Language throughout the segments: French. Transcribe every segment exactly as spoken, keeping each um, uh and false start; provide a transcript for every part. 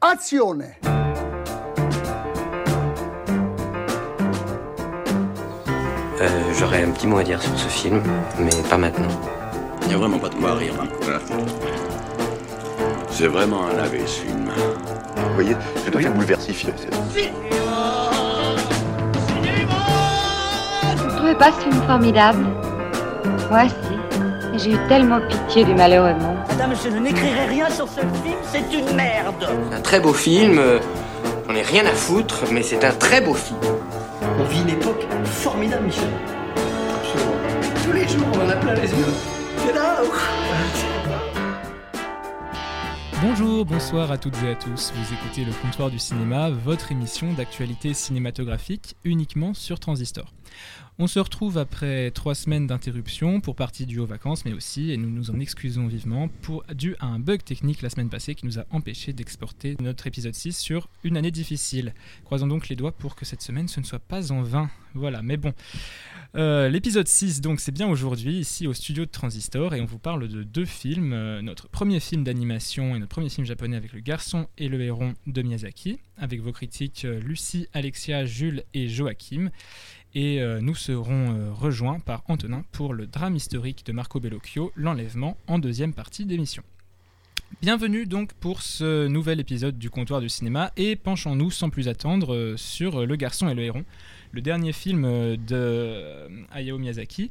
Azione! Euh, j'aurais un petit mot à dire sur ce film, mais pas maintenant. Il n'y a vraiment pas de quoi rire. Hein. Voilà. C'est vraiment un lavé, ce film. Vous voyez, c'est devient bouleversifié. Vous ne trouvez pas ce film formidable? Moi, si. J'ai eu tellement pitié du malheureux monde. Madame, je ne n'écrirai rien sur ce film, c'est une merde. C'est un très beau film, euh, j'en ai rien à foutre, mais c'est un très beau film. On vit une époque formidable, Michel. Absolument. Tous les jours, on en a plein les yeux. C'est là. Bonjour, bonsoir à toutes et à tous. Vous écoutez Le Comptoir du Cinéma, votre émission d'actualité cinématographique uniquement sur Transistor. On se retrouve après trois semaines d'interruption pour partie due aux vacances, mais aussi, et nous nous en excusons vivement, pour, dû à un bug technique la semaine passée qui nous a empêché d'exporter notre épisode six sur une année difficile. Croisons donc les doigts pour que cette semaine ce ne soit pas en vain. Voilà, mais bon. Euh, l'épisode six, donc, c'est bien aujourd'hui, ici au studio de Transistor, et on vous parle de deux films. Euh, notre premier film d'animation et notre premier film japonais avec Le Garçon et le Héron de Miyazaki, avec vos critiques euh, Lucie, Alexia, Jules et Joachim. Et euh, nous serons euh, rejoints par Antonin pour le drame historique de Marco Bellocchio, L'Enlèvement, en deuxième partie d'émission. Bienvenue donc pour ce nouvel épisode du Comptoir du Cinéma, et penchons-nous sans plus attendre euh, sur euh, Le Garçon et le Héron, le dernier film euh, de euh, Hayao Miyazaki,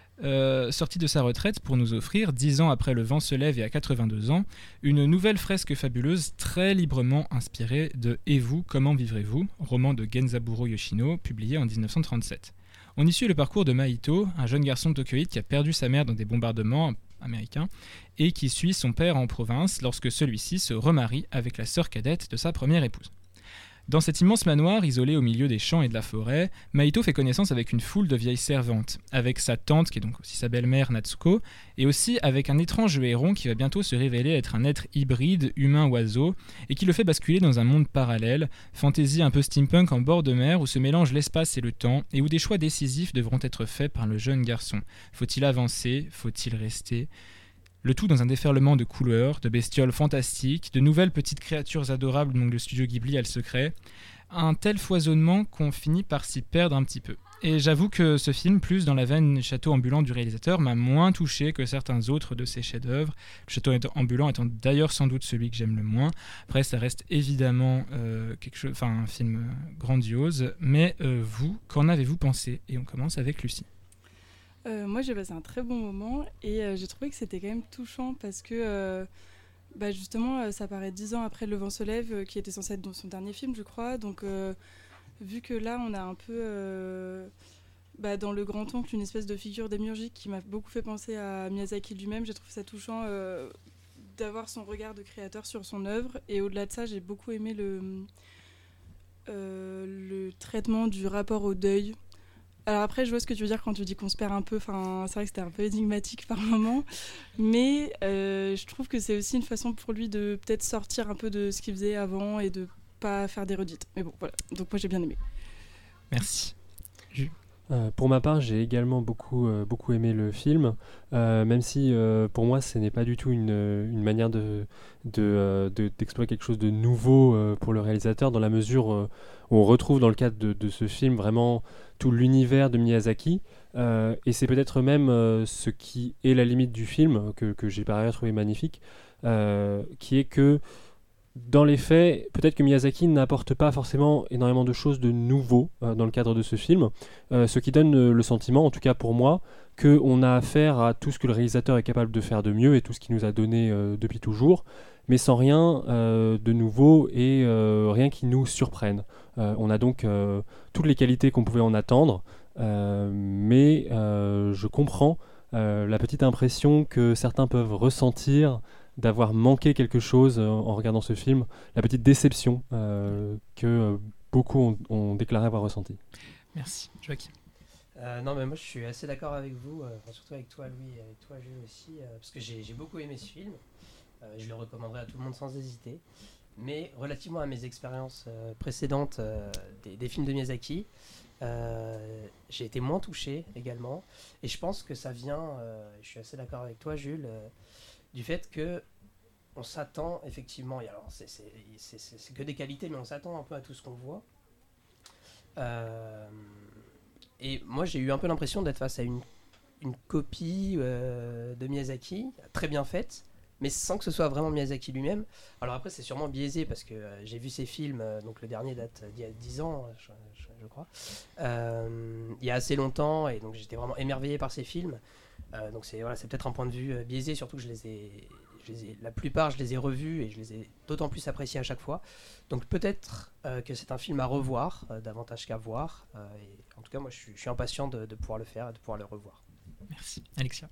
Euh, sorti de sa retraite pour nous offrir, dix ans après Le Vent se lève et à quatre-vingt-deux ans, une nouvelle fresque fabuleuse très librement inspirée de Et vous, comment vivrez-vous, roman de Genzaburo Yoshino, publié en dix-neuf cent trente-sept. On y suit le parcours de Mahito, un jeune garçon tokyoïde qui a perdu sa mère dans des bombardements américains et qui suit son père en province lorsque celui-ci se remarie avec la sœur cadette de sa première épouse. Dans cet immense manoir, isolé au milieu des champs et de la forêt, Mahito fait connaissance avec une foule de vieilles servantes, avec sa tante, qui est donc aussi sa belle-mère Natsuko, et aussi avec un étrange héron qui va bientôt se révéler être un être hybride, humain-oiseau, et qui le fait basculer dans un monde parallèle, fantaisie un peu steampunk en bord de mer, où se mélangent l'espace et le temps, et où des choix décisifs devront être faits par le jeune garçon. Faut-il avancer ? Faut-il rester ? Le tout dans un déferlement de couleurs, de bestioles fantastiques, de nouvelles petites créatures adorables dont le studio Ghibli a le secret. Un tel foisonnement qu'on finit par s'y perdre un petit peu. Et j'avoue que ce film, plus dans la veine château ambulant du réalisateur, m'a moins touché que certains autres de ses chefs-d'œuvre. Le château ambulant étant d'ailleurs sans doute celui que j'aime le moins. Après, ça reste évidemment euh, quelque chose, enfin un film grandiose. Mais euh, vous, qu'en avez-vous pensé ? Et on commence avec Lucie. Euh, moi j'ai passé un très bon moment et euh, j'ai trouvé que c'était quand même touchant parce que euh, bah justement euh, ça paraît dix ans après Le Vent se lève euh, qui était censé être dans son dernier film je crois, donc euh, vu que là on a un peu euh, bah, dans Le Grand-Oncle une espèce de figure démiurgique qui m'a beaucoup fait penser à Miyazaki lui-même, j'ai trouvé ça touchant euh, d'avoir son regard de créateur sur son œuvre, et au-delà de ça j'ai beaucoup aimé le, euh, le traitement du rapport au deuil. Alors après, je vois ce que tu veux dire quand tu dis qu'on se perd un peu. Enfin, c'est vrai que c'était un peu énigmatique par moments. Mais euh, je trouve que c'est aussi une façon pour lui de peut-être sortir un peu de ce qu'il faisait avant et de pas faire des redites. Mais bon, voilà. Donc moi, j'ai bien aimé. Merci. Euh, pour ma part, j'ai également beaucoup, euh, beaucoup aimé le film, euh, même si euh, pour moi ce n'est pas du tout une, une manière de, de, euh, de, d'explorer quelque chose de nouveau euh, pour le réalisateur, dans la mesure euh, où on retrouve dans le cadre de, de ce film vraiment tout l'univers de Miyazaki, euh, et c'est peut-être même euh, ce qui est la limite du film, que, que j'ai par ailleurs trouvé magnifique, euh, qui est que dans les faits, peut-être que Miyazaki n'apporte pas forcément énormément de choses de nouveau euh, dans le cadre de ce film, euh, ce qui donne euh, le sentiment, en tout cas pour moi, qu'on a affaire à tout ce que le réalisateur est capable de faire de mieux et tout ce qu'il nous a donné euh, depuis toujours, mais sans rien euh, de nouveau et euh, rien qui nous surprenne. Euh, on a donc euh, toutes les qualités qu'on pouvait en attendre, euh, mais euh, je comprends euh, la petite impression que certains peuvent ressentir d'avoir manqué quelque chose euh, en regardant ce film, la petite déception euh, que euh, beaucoup ont, ont déclaré avoir ressenti. Merci. Joachim. Euh, non mais moi je suis assez d'accord avec vous, euh, enfin, surtout avec toi Louis et avec toi Jules aussi, euh, parce que j'ai, j'ai beaucoup aimé ce film, euh, je le recommanderais à tout le monde sans hésiter, mais relativement à mes expériences euh, précédentes euh, des, des films de Miyazaki, euh, j'ai été moins touché également, et je pense que ça vient, euh, je suis assez d'accord avec toi Jules, euh, du fait que on s'attend effectivement, et alors c'est, c'est, c'est, c'est, c'est que des qualités, mais on s'attend un peu à tout ce qu'on voit. Euh, et moi j'ai eu un peu l'impression d'être face à une, une copie euh, de Miyazaki, très bien faite, mais sans que ce soit vraiment Miyazaki lui-même. Alors après c'est sûrement biaisé parce que euh, j'ai vu ses films, euh, donc le dernier date d'il y a dix ans, je, je, je crois, euh, il y a assez longtemps, et donc j'étais vraiment émerveillé par ses films. Euh, donc c'est, voilà, c'est peut-être un point de vue euh, biaisé, surtout que je les ai... Je les ai, la plupart, je les ai revus et je les ai d'autant plus appréciés à chaque fois. Donc peut-être euh, que c'est un film à revoir, euh, davantage qu'à voir. Euh, et en tout cas, moi, je suis, je suis impatient de, de pouvoir le faire et de pouvoir le revoir. Merci. Alexia.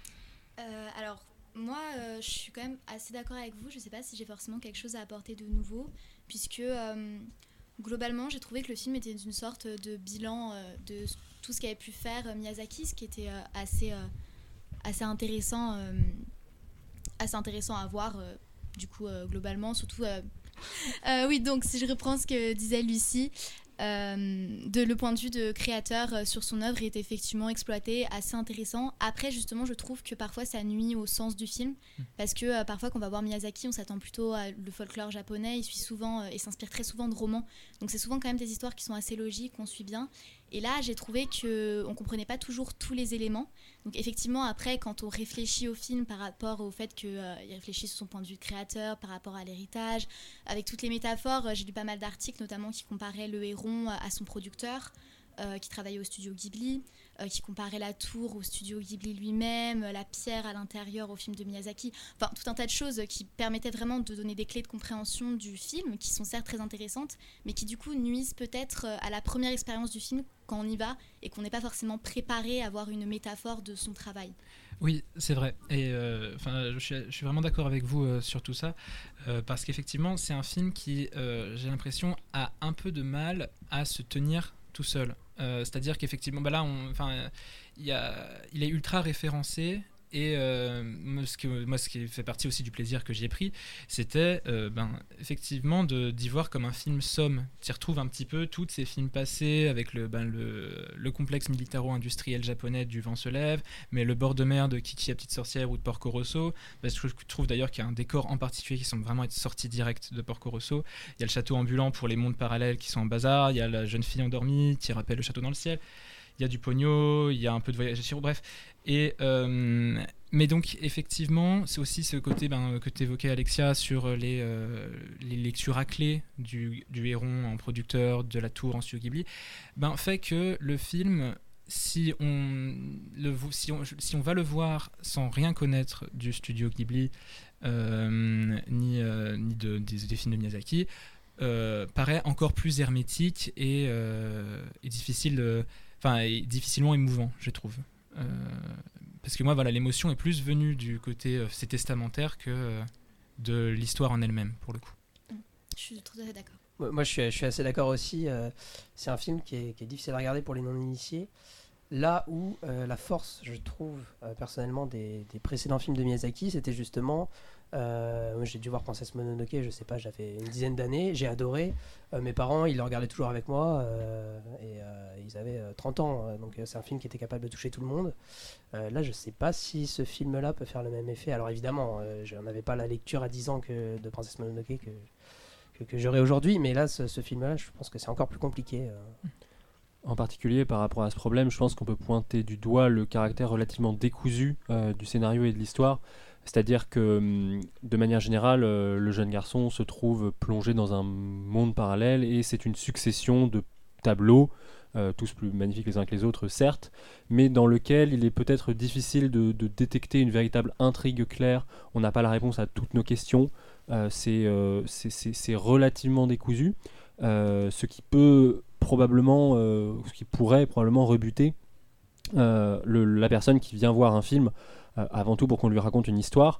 euh, Alors, moi, euh, je suis quand même assez d'accord avec vous. Je ne sais pas si j'ai forcément quelque chose à apporter de nouveau, puisque euh, globalement, j'ai trouvé que le film était une sorte de bilan euh, de tout ce qu'avait pu faire euh, Miyazaki, ce qui était euh, assez, euh, assez intéressant. Euh, assez intéressant à voir euh, du coup euh, globalement surtout euh... Euh, oui donc si je reprends ce que disait Lucie euh, de le point de vue de créateur euh, sur son œuvre est effectivement exploité, assez intéressant. Après justement je trouve que parfois ça nuit au sens du film parce que euh, parfois quand on va voir Miyazaki on s'attend plutôt à le folklore japonais, il suit souvent euh, et s'inspire très souvent de romans, donc c'est souvent quand même des histoires qui sont assez logiques, qu'on suit bien. Et là, j'ai trouvé qu'on ne comprenait pas toujours tous les éléments. Donc effectivement, après, quand on réfléchit au film par rapport au fait qu'il euh, réfléchit sur son point de vue de créateur, par rapport à l'héritage, avec toutes les métaphores, euh, j'ai lu pas mal d'articles, notamment qui comparaient le héron à son producteur, euh, qui travaillait au studio Ghibli, euh, qui comparait la tour au studio Ghibli lui-même, la pierre à l'intérieur au film de Miyazaki. Enfin, tout un tas de choses qui permettaient vraiment de donner des clés de compréhension du film, qui sont certes très intéressantes, mais qui du coup nuisent peut-être à la première expérience du film quand on y va et qu'on n'est pas forcément préparé à avoir une métaphore de son travail. Oui, c'est vrai. Et euh, je, suis, je suis vraiment d'accord avec vous euh, sur tout ça, euh, parce qu'effectivement, c'est un film qui, euh, j'ai l'impression, a un peu de mal à se tenir tout seul. Euh, c'est-à-dire qu'effectivement, bah là, on, euh, y a, il est ultra référencé. Et euh, ce que, moi, ce qui fait partie aussi du plaisir que j'y ai pris, c'était euh, ben, effectivement de, d'y voir comme un film somme. Tu y retrouves un petit peu tous ces films passés avec le, ben, le, le complexe militaro-industriel japonais du Vent se lève, mais le bord de mer de Kiki la petite sorcière ou de Porco Rosso. Ben, je trouve d'ailleurs qu'il y a un décor en particulier qui semble vraiment être sorti direct de Porco Rosso. Il y a le château ambulant pour les mondes parallèles qui sont en bazar, il y a la jeune fille endormie qui rappelle le château dans le ciel. Il y a du pognon, il y a un peu de voyage sur, bref. Et, euh, mais donc, effectivement, c'est aussi ce côté ben, que tu évoquais, Alexia, sur les, euh, les lectures à clé du, du héron en producteur, de la tour en studio Ghibli, ben, fait que le film, si on, le, si, on, si on va le voir sans rien connaître du studio Ghibli, euh, ni, euh, ni de, des, des films de Miyazaki, euh, paraît encore plus hermétique et, euh, et difficile de... Enfin, difficilement émouvant, je trouve. Euh, parce que moi, voilà, l'émotion est plus venue du côté euh, c'est testamentaire que euh, de l'histoire en elle-même, pour le coup. Je suis tout à fait d'accord. Moi, je suis, je suis assez d'accord aussi. Euh, c'est un film qui est, qui est difficile à regarder pour les non-initiés. Là où euh, la force, je trouve, euh, personnellement, des, des précédents films de Miyazaki, c'était justement... Euh, j'ai dû voir Princesse Mononoke, je sais pas, j'avais une dizaine d'années, j'ai adoré. Euh, mes parents, ils le regardaient toujours avec moi euh, et euh, ils avaient euh, trente ans, euh, donc euh, c'est un film qui était capable de toucher tout le monde. Euh, là, je sais pas si ce film-là peut faire le même effet. Alors évidemment, euh, je n'avais pas la lecture à dix ans que de Princesse Mononoke que, que, que j'aurai aujourd'hui, mais là, ce, ce film-là, je pense que c'est encore plus compliqué. Euh. En particulier par rapport à ce problème, je pense qu'on peut pointer du doigt le caractère relativement décousu euh, du scénario et de l'histoire. C'est-à-dire que, de manière générale, euh, le jeune garçon se trouve plongé dans un monde parallèle et c'est une succession de tableaux, euh, tous plus magnifiques les uns que les autres, certes, mais dans lequel il est peut-être difficile de, de détecter une véritable intrigue claire. On n'a pas la réponse à toutes nos questions. Euh, c'est, euh, c'est, c'est, c'est relativement décousu, euh, ce qui peut probablement, euh, ce qui pourrait probablement rebuter euh, le, la personne qui vient voir un film euh, avant tout pour qu'on lui raconte une histoire,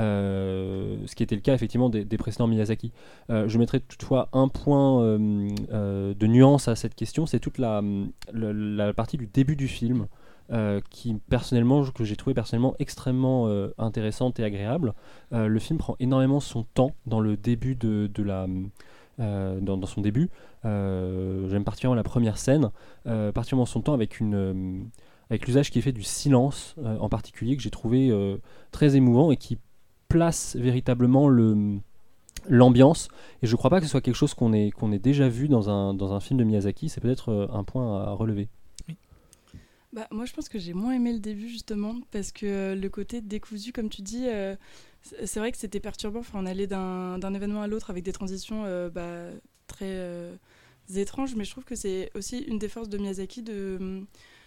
euh, ce qui était le cas effectivement des, des précédents Miyazaki. Euh, je mettrais toutefois un point euh, euh, de nuance à cette question, c'est toute la, la, la partie du début du film euh, qui personnellement, que j'ai trouvé personnellement extrêmement euh, intéressante et agréable. Euh, le film prend énormément son temps dans le début de, de la... Euh, dans, dans son début. Euh, j'aime particulièrement la première scène, euh, particulièrement son temps avec une... Euh, avec l'usage qui est fait du silence euh, en particulier, que j'ai trouvé euh, très émouvant et qui place véritablement le, l'ambiance. Et je ne crois pas que ce soit quelque chose qu'on ait, qu'on ait déjà vu dans un, dans un film de Miyazaki. C'est peut-être euh, un point à relever. Oui. Bah, moi, je pense que j'ai moins aimé le début, justement, parce que euh, le côté décousu, comme tu dis, euh, c'est, c'est vrai que c'était perturbant. Enfin, on allait d'un, d'un événement à l'autre avec des transitions euh, bah, très euh, étranges, mais je trouve que c'est aussi une des forces de Miyazaki de,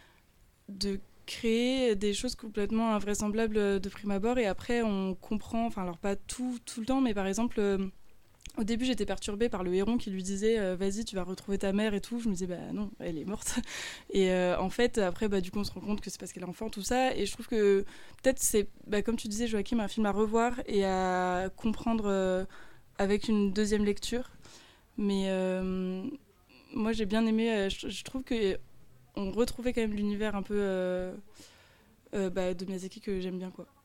de créer des choses complètement invraisemblables de prime abord, et après, on comprend, enfin, alors pas tout, tout le temps, mais par exemple... Euh, Au début, j'étais perturbée par le héron qui lui disait euh, « Vas-y, tu vas retrouver ta mère et tout ». Je me disais « Bah non, elle est morte ». Et euh, en fait, après, bah, du coup, on se rend compte que c'est parce qu'elle est enfant, tout ça. Et je trouve que peut-être c'est, bah, comme tu disais, Joachim, un film à revoir et à comprendre euh, avec une deuxième lecture. Mais euh, moi, j'ai bien aimé. Euh, je, je trouve qu'on retrouvait quand même l'univers un peu euh, euh, bah, de Miyazaki que j'aime bien, quoi.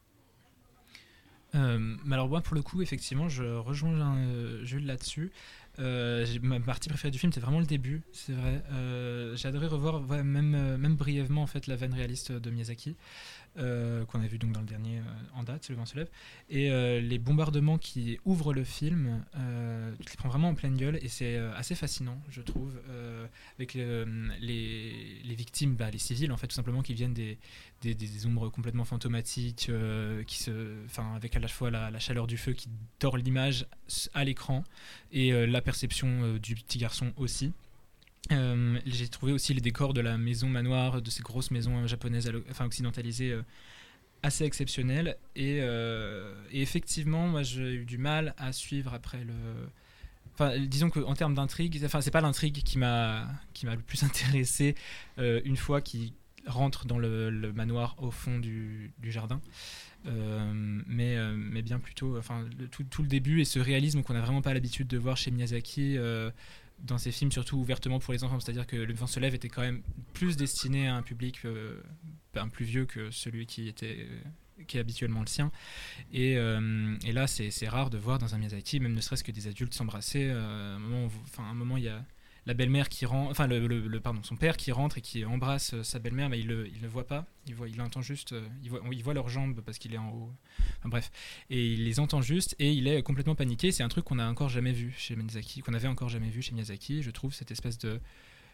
Euh, mais alors moi pour le coup effectivement je rejoins euh, Jules là-dessus. Euh, j'ai, ma partie préférée du film c'est vraiment le début, c'est vrai. Euh, j'ai adoré revoir ouais, même, euh, même brièvement en fait la veine réaliste de Miyazaki euh, qu'on a vu donc dans le dernier euh, en date, Le vent se lève, et euh, les bombardements qui ouvrent le film, euh, tu les prends vraiment en pleine gueule et c'est euh, assez fascinant je trouve, euh, avec le, les, les victimes, bah, les civils en fait tout simplement qui viennent des Des, des, des ombres complètement fantomatiques, euh, qui se, enfin, avec à la fois la, la chaleur du feu qui tord l'image à l'écran et euh, la perception euh, du petit garçon aussi. Euh, j'ai trouvé aussi les décors de la maison manoir, de ces grosses maisons euh, japonaises, enfin occidentalisées, euh, assez exceptionnelles. Et, euh, et effectivement, moi j'ai eu du mal à suivre après le. Enfin, disons qu'en termes d'intrigue, enfin, c'est pas l'intrigue qui m'a, qui m'a le plus intéressé euh, une fois qu'il rentre dans le, le manoir au fond du, du jardin, euh, mais, euh, mais bien plutôt enfin, le, tout, tout le début et ce réalisme qu'on n'a vraiment pas l'habitude de voir chez Miyazaki euh, dans ses films, surtout ouvertement pour les enfants, c'est-à-dire que Le vent se lève était quand même plus destiné à un public euh, ben, plus vieux que celui qui, était, euh, qui est habituellement le sien, et, euh, et là c'est, c'est rare de voir dans un Miyazaki, même ne serait-ce que des adultes s'embrasser. Euh, à un moment, enfin, un moment il y a la belle-mère qui rentre, enfin le, le, le pardon, son père qui rentre et qui embrasse sa belle-mère, mais il le, il le voit pas, il voit, il entend juste, il voit, il voit leurs jambes parce qu'il est en haut, enfin, bref, et il les entend juste et il est complètement paniqué. C'est un truc qu'on a encore jamais vu chez Miyazaki, qu'on avait encore jamais vu chez Miyazaki. Je trouve cette espèce de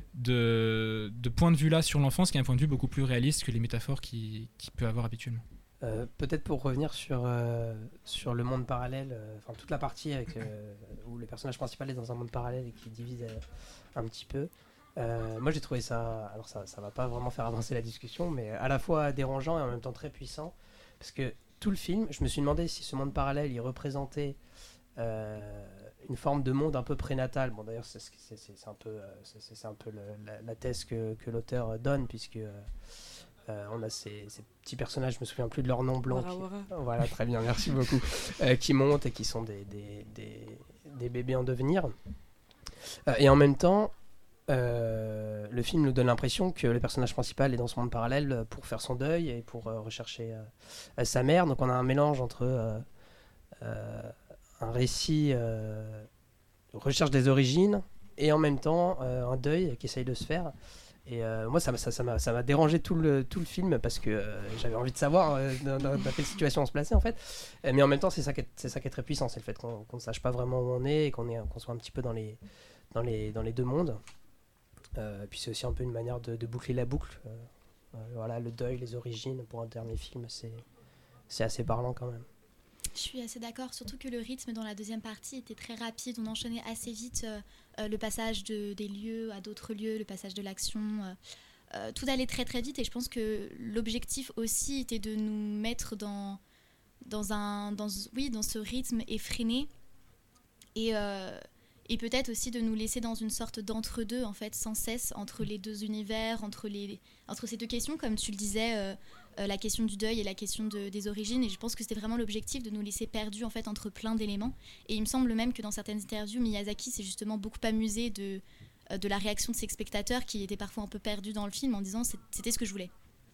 de, de point de vue là sur l'enfance qui est un point de vue beaucoup plus réaliste que les métaphores qu'il, qu'il peut avoir habituellement. Euh, peut-être pour revenir sur, euh, sur le monde parallèle, enfin euh, toute la partie avec, euh, où le personnage principal est dans un monde parallèle et qui divise euh, un petit peu. Euh, moi j'ai trouvé ça, alors ça ça va pas vraiment faire avancer la discussion, mais à la fois dérangeant et en même temps très puissant, parce que tout le film, je me suis demandé si ce monde parallèle il représentait euh, une forme de monde un peu prénatal. Bon d'ailleurs c'est, c'est, c'est, c'est un peu, c'est, c'est un peu le, la, la thèse que, que l'auteur donne, puisque euh, Euh, on a ces, ces petits personnages, je me souviens plus de leur nom blanc. Wara Qui... Wara. Voilà, très bien, merci beaucoup. Euh, qui montent et qui sont des, des, des, des bébés en devenir. Euh, et en même temps, euh, le film nous donne l'impression que le personnage principal est dans ce monde parallèle pour faire son deuil et pour euh, rechercher euh, sa mère. Donc on a un mélange entre euh, euh, un récit, euh, recherche des origines, et en même temps euh, un deuil qui essaye de se faire. Et euh, moi, ça m'a, ça, ça, m'a, ça m'a dérangé tout le, tout le film parce que euh, j'avais envie de savoir euh, dans, dans, dans quelle situation on se plaçait en fait. Euh, mais en même temps, c'est ça qui est, c'est ça qui est très puissant, c'est le fait qu'on, qu'on ne sache pas vraiment où on est et qu'on, est, qu'on soit un petit peu dans les, dans les, dans les deux mondes. Euh, puis c'est aussi un peu une manière de, de boucler la boucle. Euh, euh, voilà, le deuil, les origines pour un dernier film, c'est, c'est assez parlant quand même. Je suis assez d'accord, surtout que le rythme dans la deuxième partie était très rapide, on enchaînait assez vite euh, euh, le passage de, des lieux à d'autres lieux, le passage de l'action, euh, euh, tout allait très très vite, et je pense que l'objectif aussi était de nous mettre dans, dans, un, dans, oui, dans ce rythme effréné, et, euh, et peut-être aussi de nous laisser dans une sorte d'entre-deux en fait, sans cesse, entre les deux univers, entre, les, entre ces deux questions, comme tu le disais, euh, Euh, la question du deuil et la question de, des origines, et je pense que c'était vraiment l'objectif de nous laisser perdus en fait entre plein d'éléments. Et il me semble même que dans certaines interviews, Miyazaki s'est justement beaucoup amusé de, euh, de la réaction de ses spectateurs qui étaient parfois un peu perdus dans le film en disant c'était ce que je voulais.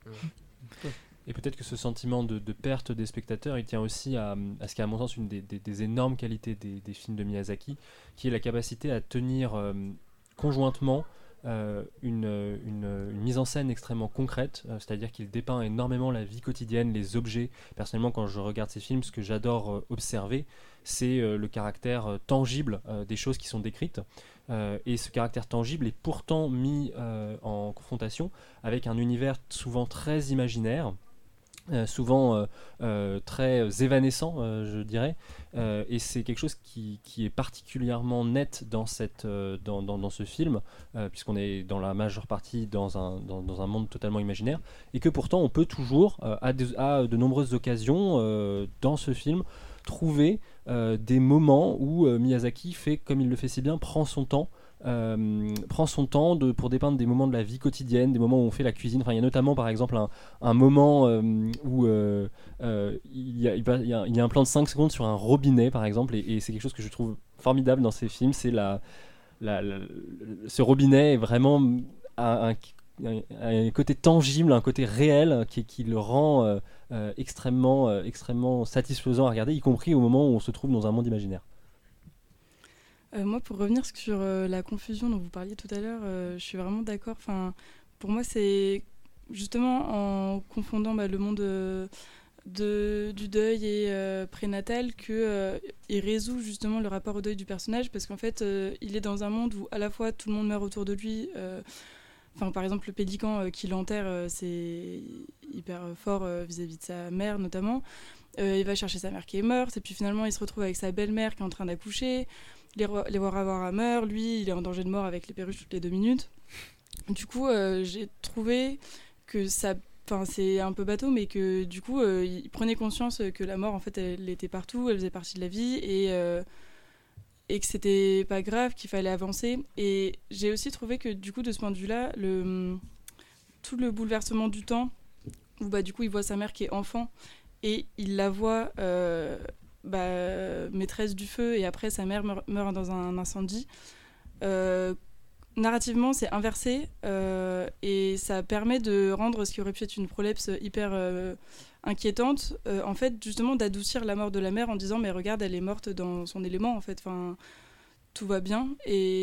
Et peut-être que ce sentiment de, de perte des spectateurs, il tient aussi à, à ce qui est à mon sens une des, des, des énormes qualités des, des films de Miyazaki, qui est la capacité à tenir euh, conjointement euh, une, une, une mise en scène extrêmement concrète, euh, c'est-à-dire qu'il dépeint énormément la vie quotidienne, les objets. Personnellement, quand je regarde ces films, ce que j'adore euh, observer, c'est euh, le caractère euh, tangible euh, des choses qui sont décrites. Euh, et ce caractère tangible est pourtant mis euh, en confrontation avec un univers souvent très imaginaire, euh, souvent euh, euh, très évanescent, euh, je dirais. Euh, et c'est quelque chose qui, qui est particulièrement net dans, cette, euh, dans, dans, dans ce film, euh, puisqu'on est dans la majeure partie dans un, dans, dans un monde totalement imaginaire, et que pourtant on peut toujours, euh, à, de, à de nombreuses occasions, euh, dans ce film, trouver euh, des moments où euh, Miyazaki fait, comme il le fait si bien, prend son temps, euh, prend son temps de, pour dépeindre des moments de la vie quotidienne, des moments où on fait la cuisine. Enfin, il y a notamment par exemple un, un moment euh, où euh, euh, il, y a, il, va, il, y a, il y a un plan de cinq secondes sur un robinet par exemple, et, et c'est quelque chose que je trouve formidable dans ces films. C'est la, la, la, ce robinet est vraiment un, un un côté tangible, un côté réel qui, qui le rend euh, euh, extrêmement, euh, extrêmement satisfaisant à regarder, y compris au moment où on se trouve dans un monde imaginaire. Euh, moi, pour revenir sur euh, la confusion dont vous parliez tout à l'heure, euh, je suis vraiment d'accord. Enfin, pour moi, c'est justement en confondant bah, le monde euh, de, du deuil et euh, prénatal qu'il euh, résout justement le rapport au deuil du personnage, parce qu'en fait, euh, il est dans un monde où à la fois tout le monde meurt autour de lui. Euh, Enfin, par exemple, le pélican euh, qui l'enterre, euh, c'est hyper euh, fort euh, vis-à-vis de sa mère, notamment. Euh, il va chercher sa mère qui est morte, et puis finalement, il se retrouve avec sa belle-mère qui est en train d'accoucher. Les, ro- les Warawara meurent, lui, il est en danger de mort avec les perruches toutes les deux minutes. Du coup, euh, j'ai trouvé que ça... Enfin, c'est un peu bateau, mais que du coup, euh, il prenait conscience que la mort, en fait, elle était partout, elle faisait partie de la vie, et... Euh, et que c'était pas grave, qu'il fallait avancer. Et j'ai aussi trouvé que du coup, de ce point de vue-là, le, tout le bouleversement du temps, où bah, du coup il voit sa mère qui est enfant, et il la voit euh, bah, maîtresse du feu, et après sa mère meurt, meurt dans un incendie. Euh, narrativement, c'est inversé, euh, et ça permet de rendre ce qui aurait pu être une prolepse hyper... Euh, inquiétante, euh, en fait, justement, d'adoucir la mort de la mère en disant mais regarde, elle est morte dans son élément, en fait, enfin, tout va bien.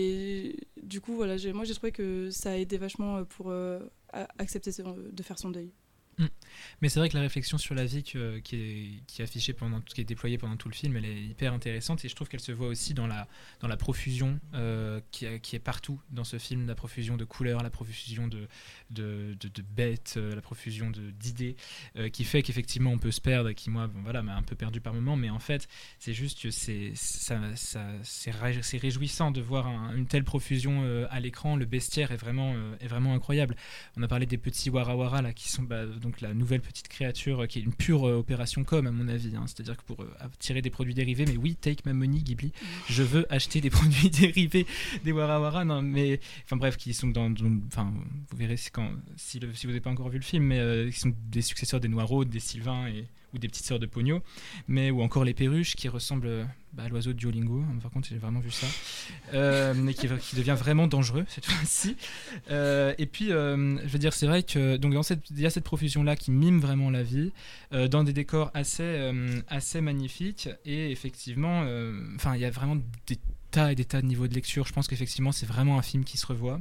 Et du coup, voilà, j'ai, moi, j'ai trouvé que ça a aidé vachement pour euh, accepter de faire son deuil. Mmh. Mais c'est vrai que la réflexion sur la vie que, qui, est, qui est affichée pendant, qui est déployée pendant tout le film, elle est hyper intéressante, et je trouve qu'elle se voit aussi dans la, dans la profusion euh, qui, qui est partout dans ce film, la profusion de couleurs, la profusion de, de, de, de bêtes, euh, la profusion de, d'idées, euh, qui fait qu'effectivement on peut se perdre, et qui moi bon, voilà, m'a un peu perdu par moment, mais en fait c'est juste que c'est, ça, ça, c'est, ré, c'est réjouissant de voir un, une telle profusion euh, à l'écran. Le bestiaire est vraiment, euh, est vraiment incroyable. On a parlé des petits Warawara là, qui sont bah, donc la nouvelle petite créature, euh, qui est une pure euh, opération com à mon avis, hein. C'est-à-dire que pour euh, tirer des produits dérivés, mais oui, take my money Ghibli, je veux acheter des produits dérivés des Warawara, non mais enfin bref, qui sont dans, enfin vous verrez si, quand, si, le, si vous n'avez pas encore vu le film, mais euh, qui sont des successeurs des Noiraudes, des Sylvains et ou des petites sœurs de Pogno, mais ou encore les perruches qui ressemblent bah, à l'oiseau de Duolingo. Par contre, j'ai vraiment vu ça, euh, mais qui, qui devient vraiment dangereux cette fois-ci. Euh, et puis, euh, je veux dire, c'est vrai que donc dans cette, il y a cette profusion-là qui mime vraiment la vie, euh, dans des décors assez, euh, assez magnifiques, et effectivement, enfin, euh, il y a vraiment des tas et des tas de niveaux de lecture. Je pense qu'effectivement, c'est vraiment un film qui se revoit.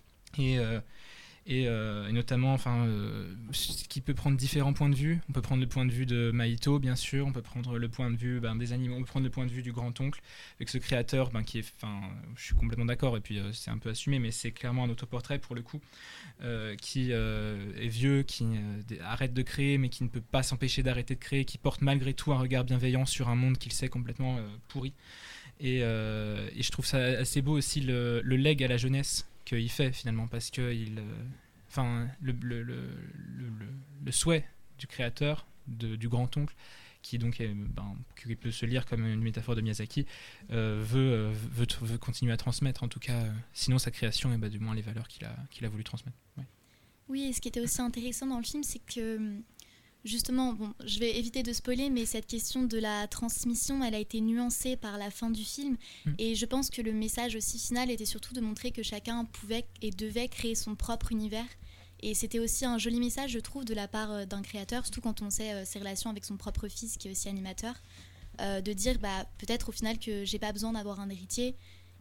Et euh, Et, euh, et notamment enfin, euh, qui peut prendre différents points de vue. On peut prendre le point de vue de Mahito, bien sûr, on peut prendre le point de vue ben, des animaux, on peut prendre le point de vue du grand-oncle, avec ce créateur ben, qui est, enfin, je suis complètement d'accord, et puis euh, c'est un peu assumé, mais c'est clairement un autoportrait pour le coup, euh, qui euh, est vieux, qui euh, arrête de créer, mais qui ne peut pas s'empêcher d'arrêter de créer, qui porte malgré tout un regard bienveillant sur un monde qu'il sait complètement euh, pourri. Et, euh, et je trouve ça assez beau aussi le, le legs à la jeunesse qu'il fait finalement, parce que il, euh, enfin, le, le, le, le, le souhait du créateur, de, du grand-oncle, qui donc est, ben, qui peut se lire comme une métaphore de Miyazaki, euh, veut, euh, veut, veut continuer à transmettre, en tout cas, euh, sinon sa création, et ben, du moins les valeurs qu'il a, qu'il a voulu transmettre. Ouais. Oui, et ce qui était aussi intéressant dans le film, c'est que justement, bon, je vais éviter de spoiler, mais cette question de la transmission, elle a été nuancée par la fin du film. Mmh. Et je pense que le message aussi final était surtout de montrer que chacun pouvait et devait créer son propre univers. Et c'était aussi un joli message, je trouve, de la part d'un créateur, surtout quand on sait euh, ses relations avec son propre fils, qui est aussi animateur, euh, de dire bah, peut-être au final que j'ai pas besoin d'avoir un héritier,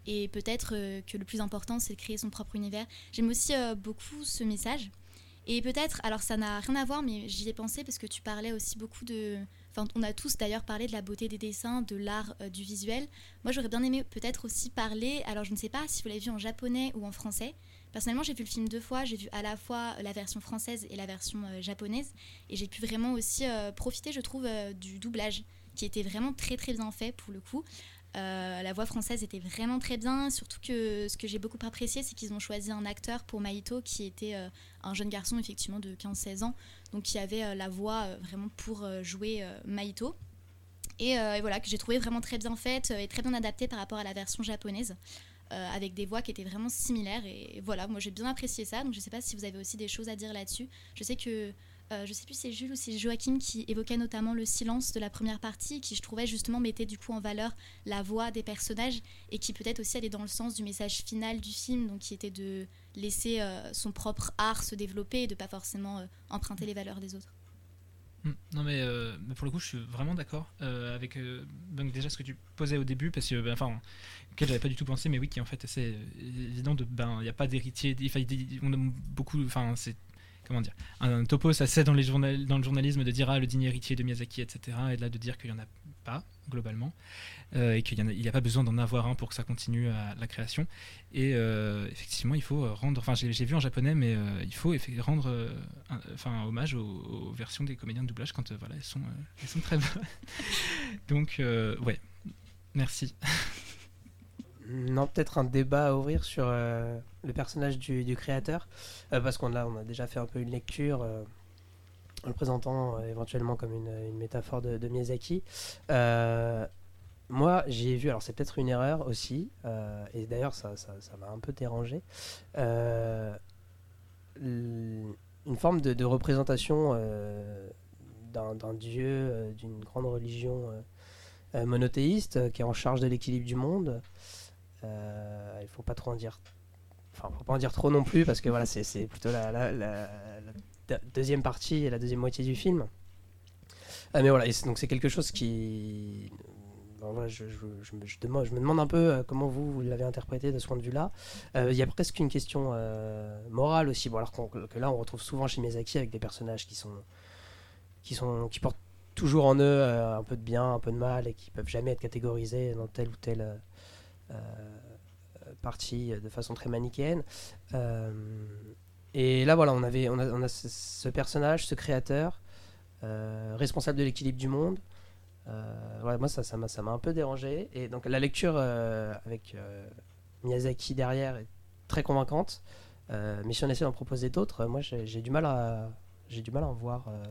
et peut-être euh, que le plus important c'est de créer son propre univers. J'aime aussi euh, beaucoup ce message. Et peut-être, alors ça n'a rien à voir, mais j'y ai pensé parce que tu parlais aussi beaucoup de... Enfin, on a tous d'ailleurs parlé de la beauté des dessins, de l'art euh, du visuel. Moi, j'aurais bien aimé peut-être aussi parler... Alors, je ne sais pas si vous l'avez vu en japonais ou en français. Personnellement, j'ai vu le film deux fois. J'ai vu à la fois la version française et la version euh, japonaise. Et j'ai pu vraiment aussi euh, profiter, je trouve, euh, du doublage, qui était vraiment très, très bien fait, pour le coup. Euh, la voix française était vraiment très bien, surtout que ce que j'ai beaucoup apprécié, c'est qu'ils ont choisi un acteur pour Mahito qui était euh, un jeune garçon effectivement de quinze seize ans, donc qui avait euh, la voix euh, vraiment pour euh, jouer euh, Mahito. Et, euh, et voilà, que j'ai trouvé vraiment très bien faite euh, et très bien adaptée par rapport à la version japonaise, euh, avec des voix qui étaient vraiment similaires. Et, et voilà, moi j'ai bien apprécié ça, donc je ne sais pas si vous avez aussi des choses à dire là-dessus. Je sais que Euh, je sais plus si c'est Jules ou si c'est Joachim qui évoquait notamment le silence de la première partie, qui je trouvais justement mettait du coup en valeur la voix des personnages et qui peut-être aussi allait dans le sens du message final du film, donc qui était de laisser euh, son propre art se développer et de pas forcément euh, emprunter les valeurs des autres. Mmh. Non mais euh, pour le coup je suis vraiment d'accord euh, avec euh, donc déjà ce que tu posais au début, parce que ben, enfin auquel j'avais pas du tout pensé, mais oui, qui est en fait assez évident de ben il y a pas d'héritier, on a beaucoup, enfin c'est comment dire, un topo ça c'est dans, les journal, dans le journalisme de dire ah le digne héritier de Miyazaki, etc., et de là de dire qu'il y en a pas globalement euh, et qu'il n'y a, a pas besoin d'en avoir un pour que ça continue à la création. Et euh, effectivement il faut rendre, enfin j'ai, j'ai vu en japonais, mais euh, il faut effe- rendre euh, un, enfin, un hommage aux, aux versions des comédiens de doublage quand euh, voilà, elles sont, euh, elles sont très bonnes. Donc euh, ouais, merci. Non, peut-être un débat à ouvrir sur euh, le personnage du, du créateur, euh, parce qu'on a, on a déjà fait un peu une lecture euh, en le présentant euh, éventuellement comme une, une métaphore de, de Miyazaki. Euh, moi, j'y ai vu, alors c'est peut-être une erreur aussi, euh, et d'ailleurs ça, ça, ça m'a un peu dérangé, euh, l- une forme de, de représentation euh, d'un, d'un dieu, euh, d'une grande religion euh, euh, monothéiste euh, qui est en charge de l'équilibre du monde. Euh, il faut pas trop en dire, enfin faut pas en dire trop non plus, parce que voilà, c'est, c'est plutôt la, la, la, la deuxième partie et la deuxième moitié du film. Euh, mais voilà, et c'est, donc c'est quelque chose qui, bon, voilà, je, je, je, me, je, demande, je me demande un peu euh, comment vous, vous l'avez interprété de ce point de vue-là. Il euh, y a presque une question euh, morale aussi, bon, alors qu'on, que là on retrouve souvent chez Miyazaki avec des personnages qui sont, qui sont, qui portent toujours en eux euh, un peu de bien, un peu de mal, et qui peuvent jamais être catégorisés dans tel ou tel euh, Euh, partie de façon très manichéenne. Euh, et là, voilà, on, avait, on, a, on a ce, ce personnage, ce créateur, euh, responsable de l'équilibre du monde. Euh, voilà, moi, ça, ça, m'a, ça m'a un peu dérangé. Et donc, la lecture euh, avec euh, Miyazaki derrière est très convaincante. Euh, mais si on essaie d'en proposer d'autres, moi, j'ai, j'ai, du, mal à, j'ai du mal à en voir. Euh,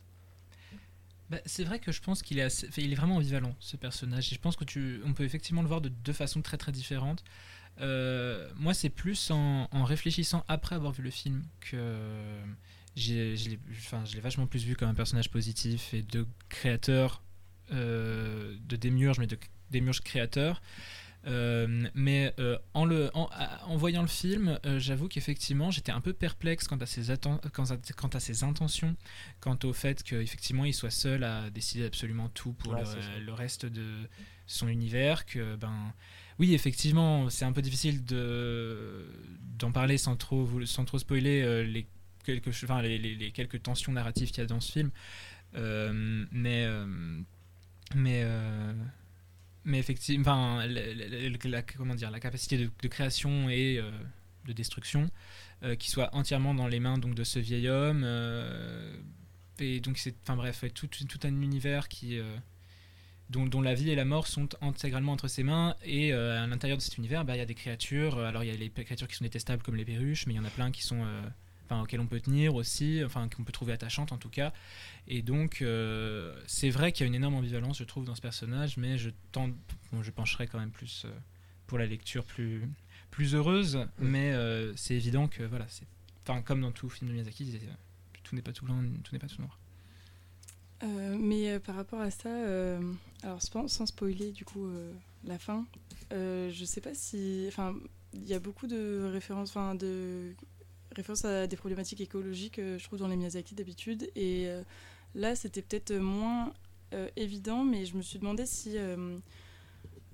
Bah, c'est vrai que je pense qu'il est, assez, il est vraiment ambivalent, ce personnage, et je pense que tu, on peut effectivement le voir de deux façons très très différentes. Euh, moi c'est plus en, en réfléchissant après avoir vu le film que j'ai, je, l'ai, enfin, je l'ai vachement plus vu comme un personnage positif et de créateur, euh, de démiurge, mais de démiurge créateur. Euh, mais euh, en, le, en, en voyant le film, euh, j'avoue qu'effectivement j'étais un peu perplexe quant à ses, atten- quant à, quant à ses intentions, quant au fait qu'effectivement il soit seul à décider absolument tout pour ouais, le, le reste de son univers, que ben oui effectivement c'est un peu difficile de, d'en parler sans trop, sans trop spoiler euh, les, quelques, enfin, les, les, les quelques tensions narratives qu'il y a dans ce film, euh, mais euh, mais euh, mais effectivement, enfin, la, la, la, comment dire, la capacité de, de création et euh, de destruction euh, qui soit entièrement dans les mains donc de ce vieil homme, euh, et donc c'est, enfin bref, tout, tout un univers qui euh, dont, dont la vie et la mort sont intégralement entre ses mains, et euh, à l'intérieur de cet univers, bah, il y a des créatures. Alors il y a les créatures qui sont détestables comme les perruches, mais il y en a plein qui sont euh, enfin, auxquelles on peut tenir aussi, enfin qu'on peut trouver attachantes en tout cas. Et donc euh, c'est vrai qu'il y a une énorme ambivalence, je trouve, dans ce personnage, mais je tente, bon, je pencherai quand même plus euh, pour la lecture plus plus heureuse, mmh. mais euh, c'est évident que voilà, c'est, enfin comme dans tout film de Miyazaki, c'est, tout n'est pas tout blanc, tout n'est pas tout noir. Euh, mais euh, par rapport à ça, euh, alors sans, sans spoiler du coup euh, la fin, euh, je sais pas si, enfin il y a beaucoup de références, enfin de références à des problématiques écologiques, euh, je trouve, dans les Miyazaki d'habitude, et euh, là c'était peut-être moins euh, évident, mais je me suis demandé si euh,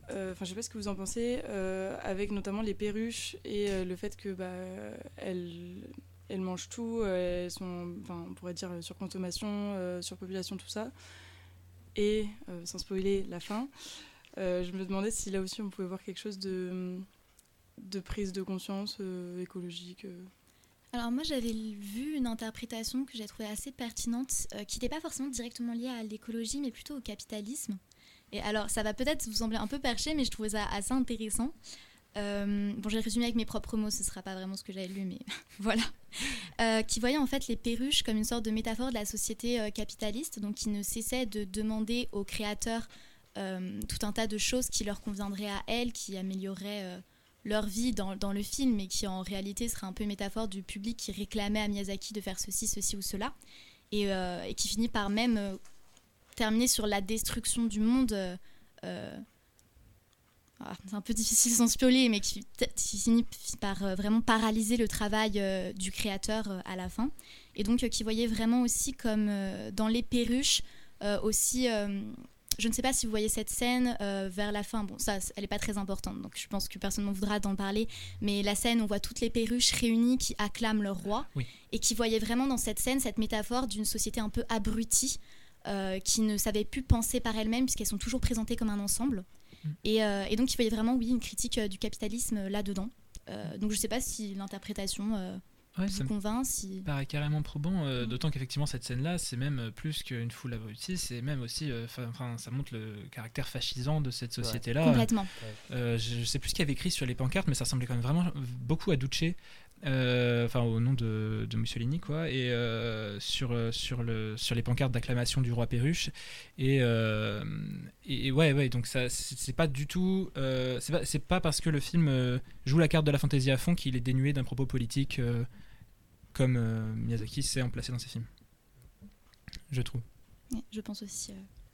enfin euh, je sais pas ce que vous en pensez, euh, avec notamment les perruches et euh, le fait que bah, elles, elles mangent tout, euh, elles sont, on pourrait dire surconsommation, euh, surpopulation, tout ça, et euh, sans spoiler la fin, euh, je me demandais si là aussi on pouvait voir quelque chose de, de prise de conscience euh, écologique. Euh. Alors moi j'avais vu une interprétation que j'ai trouvée assez pertinente, euh, qui n'était pas forcément directement liée à l'écologie, mais plutôt au capitalisme. Et alors ça va peut-être vous sembler un peu perché, mais je trouvais ça assez intéressant. Euh, bon, j'ai résumé avec mes propres mots, ce ne sera pas vraiment ce que j'avais lu, mais voilà. Euh, qui voyait en fait les perruches comme une sorte de métaphore de la société euh, capitaliste, donc qui ne cessait de demander aux créateurs euh, tout un tas de choses qui leur conviendraient à elles, qui amélioreraient euh, leur vie dans, dans le film, mais qui en réalité serait un peu une métaphore du public qui réclamait à Miyazaki de faire ceci, ceci ou cela, et, euh, et qui finit par même euh, terminer sur la destruction du monde. Euh, euh, ah, c'est un peu difficile sans spoiler, mais qui, qui finit par euh, vraiment paralyser le travail euh, du créateur euh, à la fin. Et donc, euh, qui voyait vraiment aussi comme euh, dans les perruches, euh, aussi... Euh, je ne sais pas si vous voyez cette scène euh, vers la fin. Bon, ça, elle n'est pas très importante, donc je pense que personne ne voudra d'en parler. Mais la scène où on voit toutes les perruches réunies qui acclament leur roi, oui. Et qui voyait vraiment dans cette scène cette métaphore d'une société un peu abrutie, euh, qui ne savait plus penser par elle-même, puisqu'elles sont toujours présentées comme un ensemble. Mmh. Et, euh, et donc, il voyait vraiment, oui, une critique euh, du capitalisme euh, là-dedans. Euh, donc, je ne sais pas si l'interprétation... Euh, Ouais, ça me convainc, si... paraît carrément probant, euh, mmh. d'autant qu'effectivement cette scène-là, c'est même plus qu'une foule abrutie, c'est même aussi, enfin, euh, ça montre le caractère fascisant de cette société-là. Ouais. Complètement. Euh, je, je sais plus ce qu'il y avait écrit sur les pancartes, mais ça ressemblait quand même vraiment beaucoup à Duce, euh, enfin au nom de, de Mussolini, quoi, et euh, sur sur le sur les pancartes d'acclamation du roi Perruche, et euh, et, et ouais, ouais, donc ça, c'est, c'est pas du tout, euh, c'est pas c'est pas parce que le film euh, joue la carte de la fantaisie à fond qu'il est dénué d'un propos politique. Euh, comme euh, Miyazaki sait en placer dans ses films, je trouve. Ouais, je pense aussi. Euh...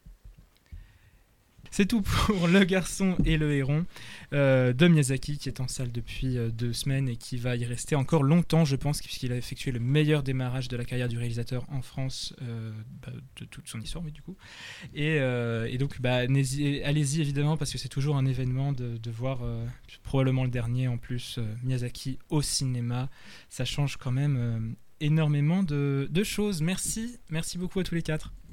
C'est tout pour Le Garçon et le Héron euh, de Miyazaki, qui est en salle depuis euh, deux semaines et qui va y rester encore longtemps, je pense, puisqu'il a effectué le meilleur démarrage de la carrière du réalisateur en France, euh, bah, de toute son histoire, oui, du coup. Et, euh, et donc, bah, allez-y évidemment, parce que c'est toujours un événement de, de voir, euh, probablement le dernier en plus, euh, Miyazaki au cinéma. Ça change quand même euh, énormément de, de choses. Merci, merci beaucoup à tous les quatre.